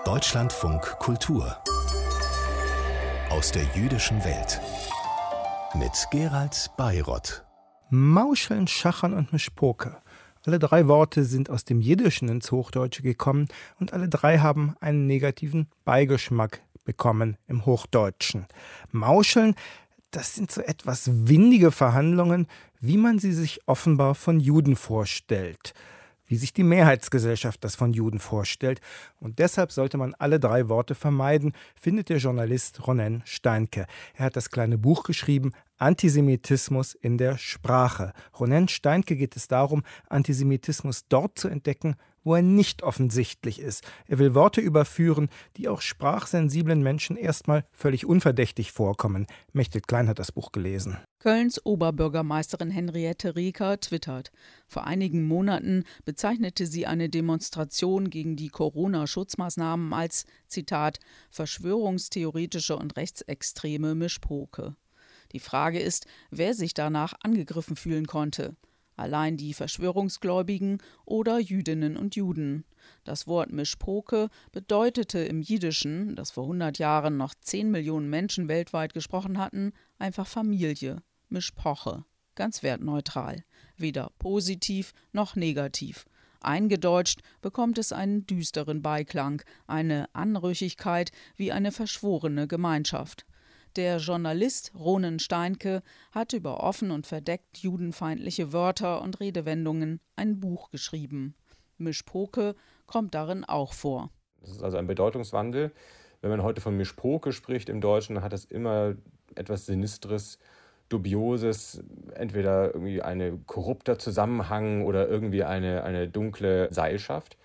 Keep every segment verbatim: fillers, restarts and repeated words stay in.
Deutschlandfunk Kultur aus der jüdischen Welt mit Gerald Bayrott. Mauscheln, Schachern und Mischpoke. Alle drei Worte sind aus dem Jiddischen ins Hochdeutsche gekommen und alle drei haben einen negativen Beigeschmack bekommen im Hochdeutschen. Mauscheln, das sind so etwas windige Verhandlungen, wie man sie sich offenbar von Juden vorstellt. Wie sich die Mehrheitsgesellschaft das von Juden vorstellt. Und deshalb sollte man alle drei Worte vermeiden, findet der Journalist Ronen Steinke. Er hat das kleine Buch geschrieben, Antisemitismus in der Sprache. Ronen Steinke geht es darum, Antisemitismus dort zu entdecken, wo er nicht offensichtlich ist. Er will Worte überführen, die auch sprachsensiblen Menschen erstmal völlig unverdächtig vorkommen. Mechthild Klein hat das Buch gelesen. Kölns Oberbürgermeisterin Henriette Reker twittert: Vor einigen Monaten bezeichnete sie eine Demonstration gegen die Corona-Schutzmaßnahmen als, Zitat, verschwörungstheoretische und rechtsextreme Mischpoke. Die Frage ist, wer sich danach angegriffen fühlen konnte. Allein die Verschwörungsgläubigen oder Jüdinnen und Juden. Das Wort Mischpoke bedeutete im Jiddischen, das vor hundert Jahren noch zehn Millionen Menschen weltweit gesprochen hatten, einfach Familie. Mischpoche. Ganz wertneutral. Weder positiv noch negativ. Eingedeutscht bekommt es einen düsteren Beiklang, eine Anrüchigkeit wie eine verschworene Gemeinschaft. Der Journalist Ronen Steinke hat über offen und verdeckt judenfeindliche Wörter und Redewendungen ein Buch geschrieben. Mischpoke kommt darin auch vor. Das ist also ein Bedeutungswandel. Wenn man heute von Mischpoke spricht im Deutschen, hat es immer etwas Sinistres, Dubioses, entweder irgendwie ein korrupter Zusammenhang oder irgendwie eine, eine dunkle Seilschaft.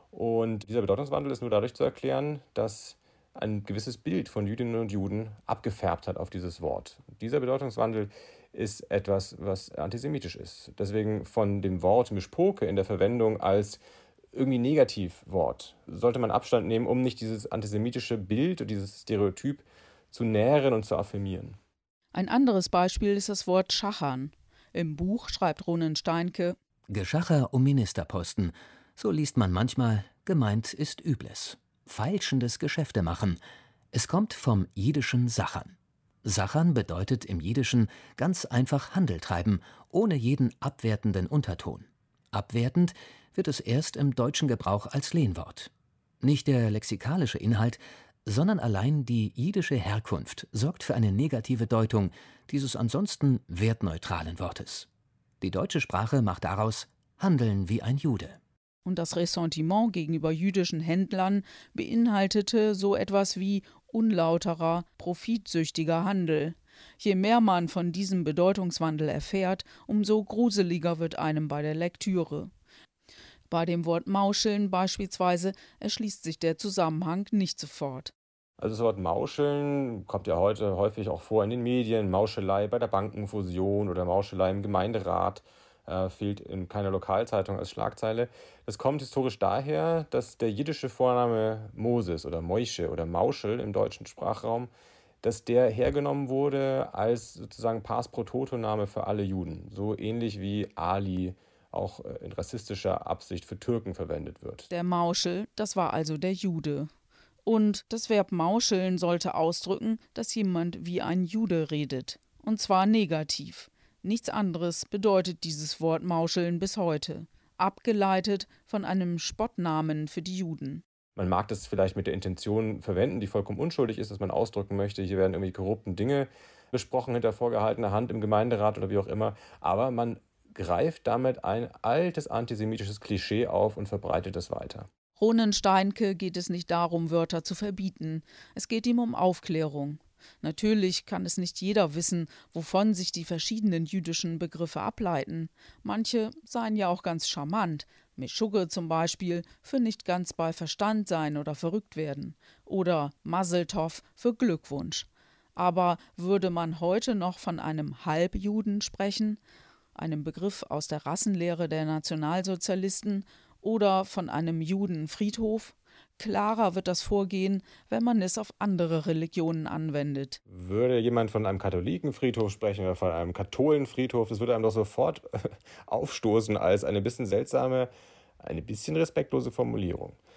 Und dieser Bedeutungswandel ist nur dadurch zu erklären, dass ein gewisses Bild von Jüdinnen und Juden abgefärbt hat auf dieses Wort. Dieser Bedeutungswandel ist etwas, was antisemitisch ist. Deswegen von dem Wort Mischpoke in der Verwendung als irgendwie Negativwort sollte man Abstand nehmen, um nicht dieses antisemitische Bild und dieses Stereotyp zu nähren und zu affirmieren. Ein anderes Beispiel ist das Wort Schachern. Im Buch schreibt Ronen Steinke: Geschacher um Ministerposten. So liest man manchmal, gemeint ist Übles. Feilschendes Geschäfte machen. Es kommt vom jiddischen Sachern. Sachern bedeutet im Jiddischen ganz einfach Handel treiben, ohne jeden abwertenden Unterton. Abwertend wird es erst im deutschen Gebrauch als Lehnwort. Nicht der lexikalische Inhalt, sondern allein die jiddische Herkunft sorgt für eine negative Deutung dieses ansonsten wertneutralen Wortes. Die deutsche Sprache macht daraus Handeln wie ein Jude. Und das Ressentiment gegenüber jüdischen Händlern beinhaltete so etwas wie unlauterer, profitsüchtiger Handel. Je mehr man von diesem Bedeutungswandel erfährt, umso gruseliger wird einem bei der Lektüre. Bei dem Wort Mauscheln beispielsweise erschließt sich der Zusammenhang nicht sofort. Also das Wort Mauscheln kommt ja heute häufig auch vor in den Medien. Mauschelei bei der Bankenfusion oder Mauschelei im Gemeinderat. Äh, fehlt in keiner Lokalzeitung als Schlagzeile. Das kommt historisch daher, dass der jiddische Vorname Moses oder Moishe oder Mauschel im deutschen Sprachraum, dass der hergenommen wurde als sozusagen Pars pro Toto-Name für alle Juden. So ähnlich wie Ali auch in rassistischer Absicht für Türken verwendet wird. Der Mauschel, das war also der Jude. Und das Verb mauscheln sollte ausdrücken, dass jemand wie ein Jude redet. Und zwar negativ. Nichts anderes bedeutet dieses Wort Mauscheln bis heute, abgeleitet von einem Spottnamen für die Juden. Man mag das vielleicht mit der Intention verwenden, die vollkommen unschuldig ist, dass man ausdrücken möchte, hier werden irgendwie korrupten Dinge besprochen hinter vorgehaltener Hand im Gemeinderat oder wie auch immer, aber man greift damit ein altes antisemitisches Klischee auf und verbreitet es weiter. Ronen Steinke geht es nicht darum, Wörter zu verbieten. Es geht ihm um Aufklärung. Natürlich kann es nicht jeder wissen, wovon sich die verschiedenen jüdischen Begriffe ableiten. Manche seien ja auch ganz charmant. Meschugge zum Beispiel für nicht ganz bei Verstand sein oder verrückt werden. Oder Maseltov für Glückwunsch. Aber würde man heute noch von einem Halbjuden sprechen, einem Begriff aus der Rassenlehre der Nationalsozialisten, oder von einem Judenfriedhof? Klarer wird das Vorgehen, wenn man es auf andere Religionen anwendet. Würde jemand von einem Katholikenfriedhof sprechen oder von einem Katholenfriedhof, das würde einem doch sofort aufstoßen als eine bisschen seltsame, eine bisschen respektlose Formulierung.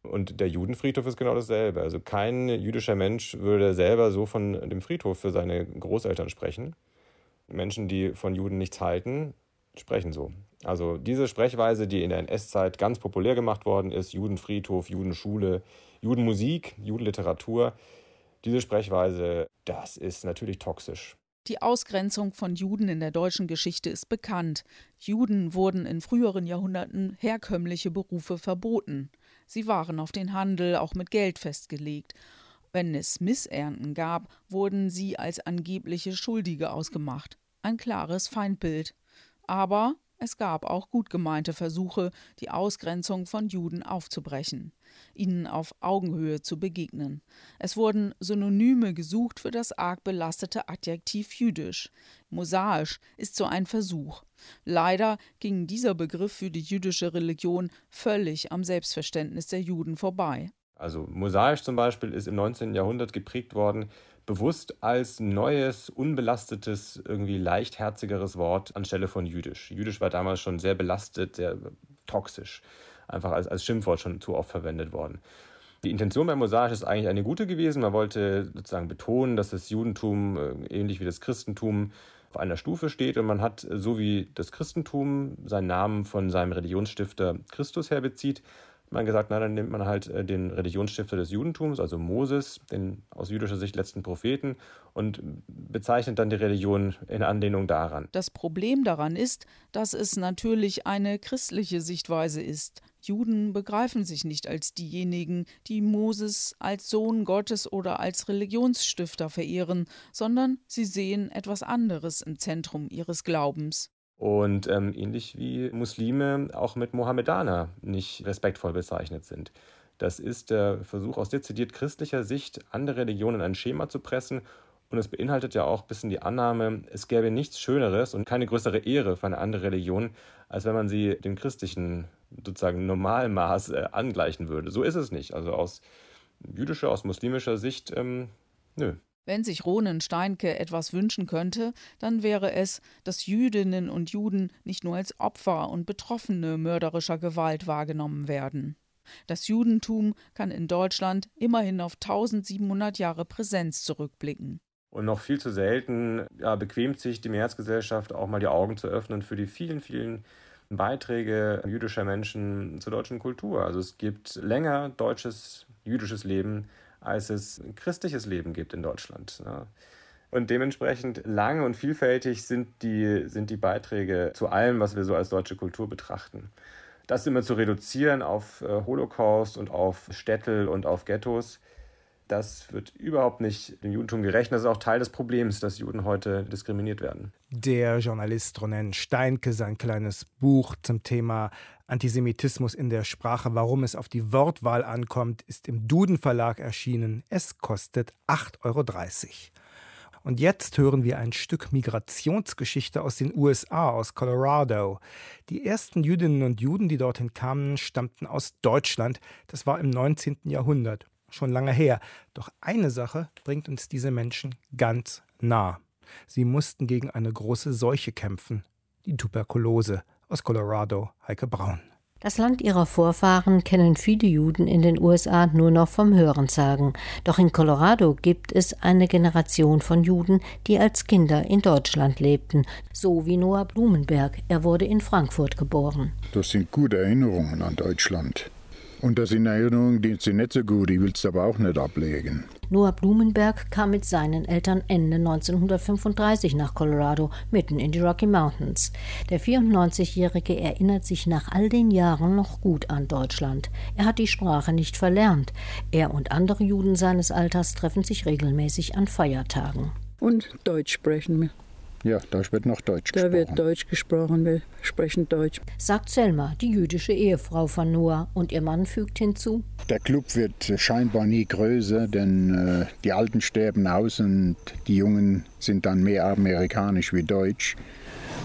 Und der Judenfriedhof ist genau dasselbe. Also kein jüdischer Mensch würde selber so von dem Friedhof für seine Großeltern sprechen. Menschen, die von Juden nichts halten, sprechen so. Also diese Sprechweise, die in der N S-Zeit ganz populär gemacht worden ist, Judenfriedhof, Judenschule, Judenmusik, Judenliteratur, diese Sprechweise, das ist natürlich toxisch. Die Ausgrenzung von Juden in der deutschen Geschichte ist bekannt. Juden wurden in früheren Jahrhunderten herkömmliche Berufe verboten. Sie waren auf den Handel auch mit Geld festgelegt. Wenn es Missernten gab, wurden sie als angebliche Schuldige ausgemacht. Ein klares Feindbild. Aber es gab auch gut gemeinte Versuche, die Ausgrenzung von Juden aufzubrechen, ihnen auf Augenhöhe zu begegnen. Es wurden Synonyme gesucht für das arg belastete Adjektiv jüdisch. Mosaisch ist so ein Versuch. Leider ging dieser Begriff für die jüdische Religion völlig am Selbstverständnis der Juden vorbei. Also mosaisch zum Beispiel ist im neunzehnten Jahrhundert geprägt worden, bewusst als neues, unbelastetes, irgendwie leichtherzigeres Wort anstelle von jüdisch. Jüdisch war damals schon sehr belastet, sehr toxisch, einfach als, als Schimpfwort schon zu oft verwendet worden. Die Intention beim Mosaisch ist eigentlich eine gute gewesen. Man wollte sozusagen betonen, dass das Judentum, ähnlich wie das Christentum, auf einer Stufe steht und man hat, so wie das Christentum seinen Namen von seinem Religionsstifter Christus her bezieht, man gesagt, na, dann nimmt man halt den Religionsstifter des Judentums, also Moses, den aus jüdischer Sicht letzten Propheten, und bezeichnet dann die Religion in Anlehnung daran. Das Problem daran ist, dass es natürlich eine christliche Sichtweise ist. Juden begreifen sich nicht als diejenigen, die Moses als Sohn Gottes oder als Religionsstifter verehren, sondern sie sehen etwas anderes im Zentrum ihres Glaubens. Und ähm, ähnlich wie Muslime auch mit Mohammedaner nicht respektvoll bezeichnet sind. Das ist der Versuch aus dezidiert christlicher Sicht, andere Religionen in ein Schema zu pressen. Und es beinhaltet ja auch ein bisschen die Annahme, es gäbe nichts Schöneres und keine größere Ehre für eine andere Religion, als wenn man sie dem christlichen sozusagen Normalmaß äh, angleichen würde. So ist es nicht. Also aus jüdischer, aus muslimischer Sicht, ähm, nö. Wenn sich Ronen Steinke etwas wünschen könnte, dann wäre es, dass Jüdinnen und Juden nicht nur als Opfer und Betroffene mörderischer Gewalt wahrgenommen werden. Das Judentum kann in Deutschland immerhin auf eintausendsiebenhundert Jahre Präsenz zurückblicken. Und noch viel zu selten ja, bequemt sich die Mehrheitsgesellschaft auch mal die Augen zu öffnen für die vielen, vielen Beiträge jüdischer Menschen zur deutschen Kultur. Also es gibt länger deutsches, jüdisches Leben, als es christliches Leben gibt in Deutschland. Ja. Und dementsprechend lang und vielfältig sind die, sind die Beiträge zu allem, was wir so als deutsche Kultur betrachten. Das immer zu reduzieren auf äh, Holocaust und auf Städte und auf Ghettos, das wird überhaupt nicht dem Judentum gerecht. Das ist auch Teil des Problems, dass Juden heute diskriminiert werden. Der Journalist Ronen Steinke, sein kleines Buch zum Thema Antisemitismus in der Sprache, warum es auf die Wortwahl ankommt, ist im Duden Verlag erschienen. Es kostet acht Euro dreißig. Und jetzt hören wir ein Stück Migrationsgeschichte aus den U S A, aus Colorado. Die ersten Jüdinnen und Juden, die dorthin kamen, stammten aus Deutschland. Das war im neunzehnten Jahrhundert. Schon lange her. Doch eine Sache bringt uns diese Menschen ganz nah. Sie mussten gegen eine große Seuche kämpfen. Die Tuberkulose. Aus Colorado, Heike Braun. Das Land ihrer Vorfahren kennen viele Juden in den U S A nur noch vom Hörensagen. Doch in Colorado gibt es eine Generation von Juden, die als Kinder in Deutschland lebten. So wie Noah Blumenberg. Er wurde in Frankfurt geboren. Das sind gute Erinnerungen an Deutschland. Und das sind Erinnerungen, die sind nicht so gut, die willst du aber auch nicht ablegen. Noah Blumenberg kam mit seinen Eltern Ende neunzehnhundertfünfunddreißig nach Colorado, mitten in die Rocky Mountains. Der vierundneunzigjährige erinnert sich nach all den Jahren noch gut an Deutschland. Er hat die Sprache nicht verlernt. Er und andere Juden seines Alters treffen sich regelmäßig an Feiertagen. Und Deutsch sprechen wir. Ja, da wird noch Deutsch da gesprochen. Da wird Deutsch gesprochen, wir sprechen Deutsch. Sagt Selma, die jüdische Ehefrau von Noah. Und ihr Mann fügt hinzu: Der Club wird scheinbar nie größer, denn äh, die Alten sterben aus und die Jungen sind dann mehr amerikanisch wie deutsch.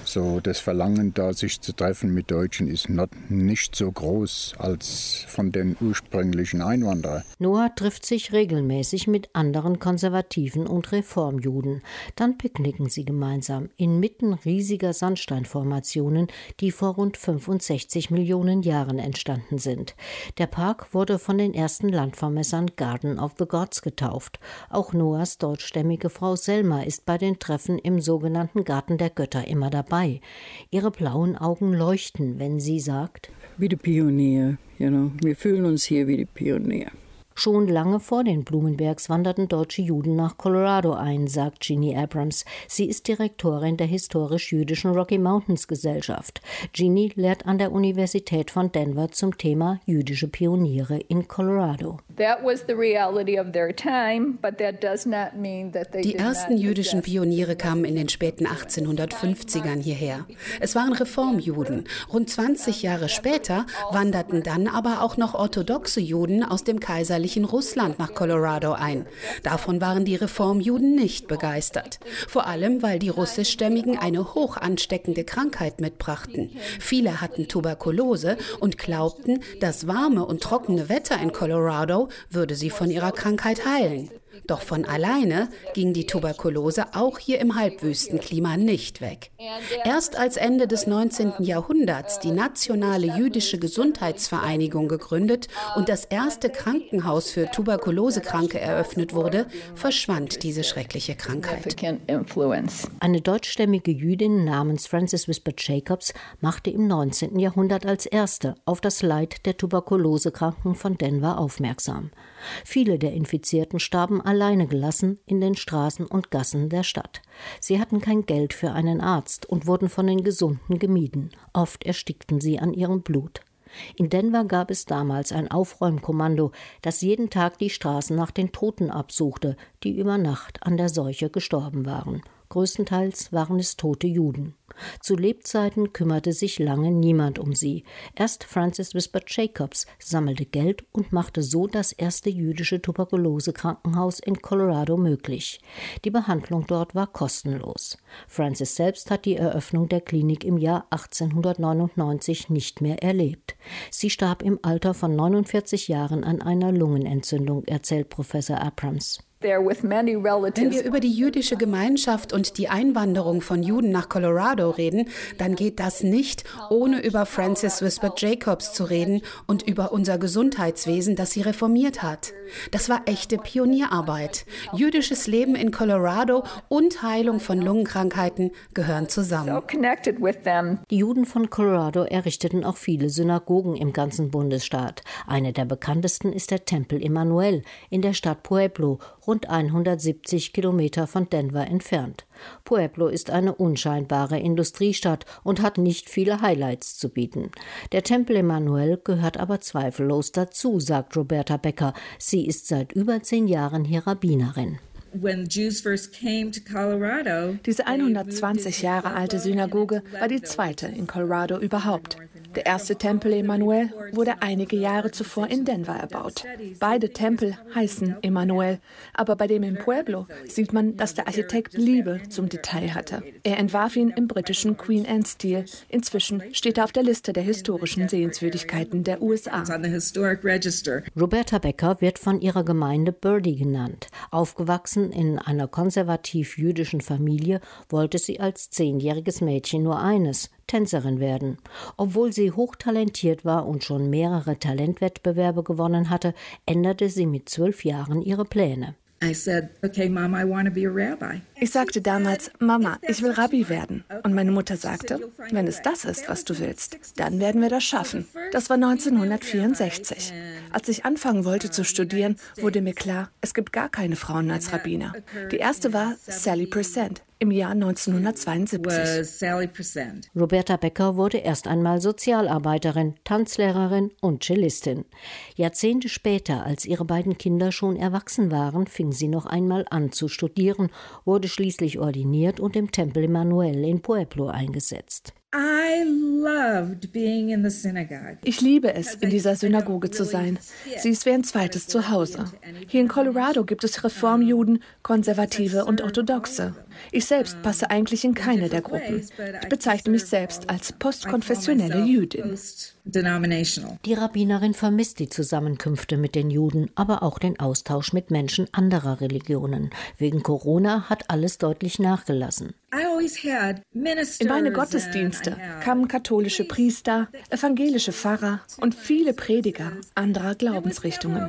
So das Verlangen, da sich zu treffen mit Deutschen, ist not, nicht so groß als von den ursprünglichen Einwanderern. Noah trifft sich regelmäßig mit anderen Konservativen und Reformjuden. Dann picknicken sie gemeinsam inmitten riesiger Sandsteinformationen, die vor rund fünfundsechzig Millionen Jahren entstanden sind. Der Park wurde von den ersten Landvermessern Garden of the Gods getauft. Auch Noahs deutschstämmige Frau Selma ist bei den Treffen im sogenannten Garten der Götter immer dabei. Ihre blauen Augen leuchten, wenn sie sagt: Wie die Pionier, you know. Wir fühlen uns hier wie die Pionier. Schon lange vor den Blumenbergs wanderten deutsche Juden nach Colorado ein, sagt Jeannie Abrams. Sie ist Direktorin der historisch-jüdischen Rocky Mountains Gesellschaft. Jeannie lehrt an der Universität von Denver zum Thema jüdische Pioniere in Colorado. Die ersten jüdischen Pioniere kamen in den späten achtzehnhundertfünfzigern hierher. Es waren Reformjuden. Rund zwanzig Jahre später wanderten dann aber auch noch orthodoxe Juden aus dem kaiserlichen Russland nach Colorado ein. Davon waren die Reformjuden nicht begeistert. Vor allem, weil die Russischstämmigen eine hoch ansteckende Krankheit mitbrachten. Viele hatten Tuberkulose und glaubten, das warme und trockene Wetter in Colorado würde sie von ihrer Krankheit heilen. Doch von alleine ging die Tuberkulose auch hier im Halbwüstenklima nicht weg. Erst als Ende des neunzehnten Jahrhunderts die Nationale Jüdische Gesundheitsvereinigung gegründet und das erste Krankenhaus für Tuberkulosekranke eröffnet wurde, verschwand diese schreckliche Krankheit. Eine deutschstämmige Jüdin namens Frances Wisbert Jacobs machte im neunzehnten Jahrhundert als erste auf das Leid der Tuberkulosekranken von Denver aufmerksam. Viele der Infizierten starben alleine gelassen in den Straßen und Gassen der Stadt. Sie hatten kein Geld für einen Arzt und wurden von den Gesunden gemieden. Oft erstickten sie an ihrem Blut. In Denver gab es damals ein Aufräumkommando, das jeden Tag die Straßen nach den Toten absuchte, die über Nacht an der Seuche gestorben waren. Größtenteils waren es tote Juden. Zu Lebzeiten kümmerte sich lange niemand um sie. Erst Frances Wisbert Jacobs sammelte Geld und machte so das erste jüdische Tuberkulosekrankenhaus in Colorado möglich. Die Behandlung dort war kostenlos. Frances selbst hat die Eröffnung der Klinik im Jahr achtzehnhundertneunundneunzig nicht mehr erlebt. Sie starb im Alter von neunundvierzig Jahren an einer Lungenentzündung, erzählt Professor Abrams. Wenn wir über die jüdische Gemeinschaft und die Einwanderung von Juden nach Colorado reden, dann geht das nicht, ohne über Frances Wisbert Jacobs zu reden und über unser Gesundheitswesen, das sie reformiert hat. Das war echte Pionierarbeit. Jüdisches Leben in Colorado und Heilung von Lungenkrankheiten gehören zusammen. Die Juden von Colorado errichteten auch viele Synagogen im ganzen Bundesstaat. Eine der bekanntesten ist der Tempel Emanuel in der Stadt Pueblo, rund hundertsiebzig Kilometer von Denver entfernt. Pueblo ist eine unscheinbare Industriestadt und hat nicht viele Highlights zu bieten. Der Tempel Emanuel gehört aber zweifellos dazu, sagt Roberta Becker. Sie ist seit über zehn Jahren hier Rabbinerin. Diese hundertzwanzig Jahre alte Synagoge war die zweite in Colorado überhaupt. Der erste Tempel Emanuel wurde einige Jahre zuvor in Denver erbaut. Beide Tempel heißen Emanuel, aber bei dem in Pueblo sieht man, dass der Architekt Liebe zum Detail hatte. Er entwarf ihn im britischen Queen Anne-Stil. Inzwischen steht er auf der Liste der historischen Sehenswürdigkeiten der U S A. Roberta Becker wird von ihrer Gemeinde Birdie genannt. Aufgewachsen in einer konservativ-jüdischen Familie, wollte sie als zehnjähriges Mädchen nur eines: Tänzerin werden. Obwohl sie hochtalentiert war und schon mehrere Talentwettbewerbe gewonnen hatte, änderte sie mit zwölf Jahren ihre Pläne. Ich sagte damals, Mama, ich will Rabbi werden. Und meine Mutter sagte, wenn es das ist, was du willst, dann werden wir das schaffen. Das war neunzehnhundertvierundsechzig. Als ich anfangen wollte zu studieren, wurde mir klar, es gibt gar keine Frauen als Rabbiner. Die erste war Sally Present im Jahr neunzehnhundertzweiundsiebzig. Roberta Becker wurde erst einmal Sozialarbeiterin, Tanzlehrerin und Cellistin. Jahrzehnte später, als ihre beiden Kinder schon erwachsen waren, fing sie noch einmal an zu studieren, wurde schließlich ordiniert und im Tempel Emanuel in Pueblo eingesetzt. Ich liebe es, in dieser Synagoge zu sein. Sie ist wie ein zweites Zuhause. Hier in Colorado gibt es Reformjuden, Konservative und Orthodoxe. Ich selbst passe eigentlich in keine der Gruppen. Ich bezeichne mich selbst als postkonfessionelle Jüdin. Die Rabbinerin vermisst die Zusammenkünfte mit den Juden, aber auch den Austausch mit Menschen anderer Religionen. Wegen Corona hat alles deutlich nachgelassen. In meine Gottesdienste kamen katholische Priester, evangelische Pfarrer und viele Prediger anderer Glaubensrichtungen.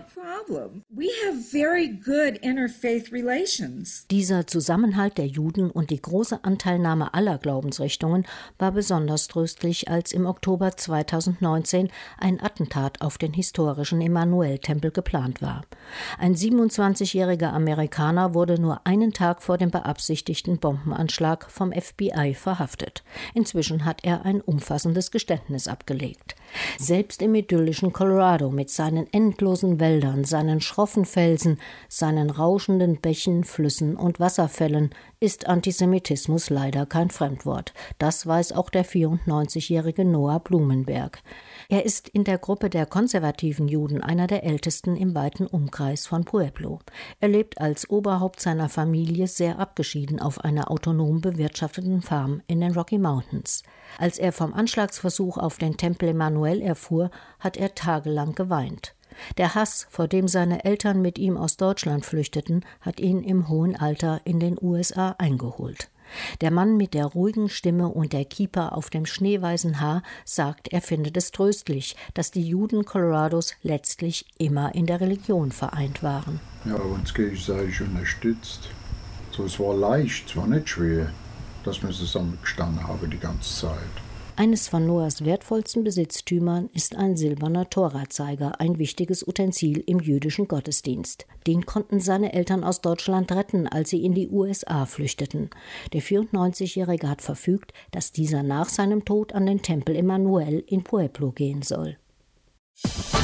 Dieser Zusammenhalt der Juden und die große Anteilnahme aller Glaubensrichtungen war besonders tröstlich, als im Oktober zweitausendneunzehn ein Attentat auf den historischen Emanuel-Tempel geplant war. Ein siebenundzwanzigjähriger Amerikaner wurde nur einen Tag vor dem beabsichtigten Bombenanschlag vom F B I verhaftet. Inzwischen hat er ein umfassendes Geständnis abgelegt. Selbst im idyllischen Colorado mit seinen endlosen Wäldern, seinen schroffen Felsen, seinen rauschenden Bächen, Flüssen und Wasserfällen ist Antisemitismus leider kein Fremdwort. Das weiß auch der vierundneunzigjährige Noah Blumenberg. Er ist in der Gruppe der konservativen Juden einer der ältesten im weiten Umkreis von Pueblo. Er lebt als Oberhaupt seiner Familie sehr abgeschieden auf einer autonom bewirtschafteten Farm in den Rocky Mountains. Als er vom Anschlagsversuch auf den Tempel Emanuel erfuhr, hat er tagelang geweint. Der Hass, vor dem seine Eltern mit ihm aus Deutschland flüchteten, hat ihn im hohen Alter in den U S A eingeholt. Der Mann mit der ruhigen Stimme und der Kippa auf dem schneeweißen Haar sagt, er findet es tröstlich, dass die Juden Colorados letztlich immer in der Religion vereint waren. Ja, uns gegenseitig unterstützt. So, es war leicht, es war nicht schwer, dass wir zusammengestanden haben die ganze Zeit. Eines von Noahs wertvollsten Besitztümern ist ein silberner Torazeiger, ein wichtiges Utensil im jüdischen Gottesdienst. Den konnten seine Eltern aus Deutschland retten, als sie in die U S A flüchteten. Der vierundneunzigjährige hat verfügt, dass dieser nach seinem Tod an den Tempel Emanuel in Pueblo gehen soll.